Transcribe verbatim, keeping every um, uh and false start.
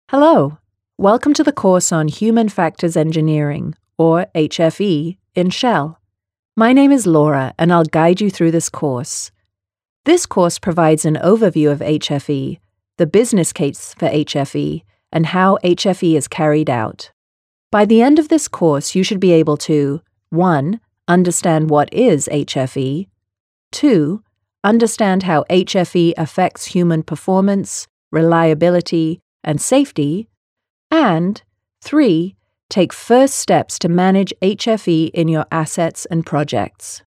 Hello, welcome to the course on Human Factors Engineering, or H F E, in Shell. My name is Laura, and I'll guide you through this course. This course provides an overview of H F E, the business case for H F E, and how H F E is carried out. By the end of this course, you should be able to one Understand what is H F E, two Understand how H F E affects human performance, reliability, and safety, and three Take first steps to manage H F E in your assets and projects.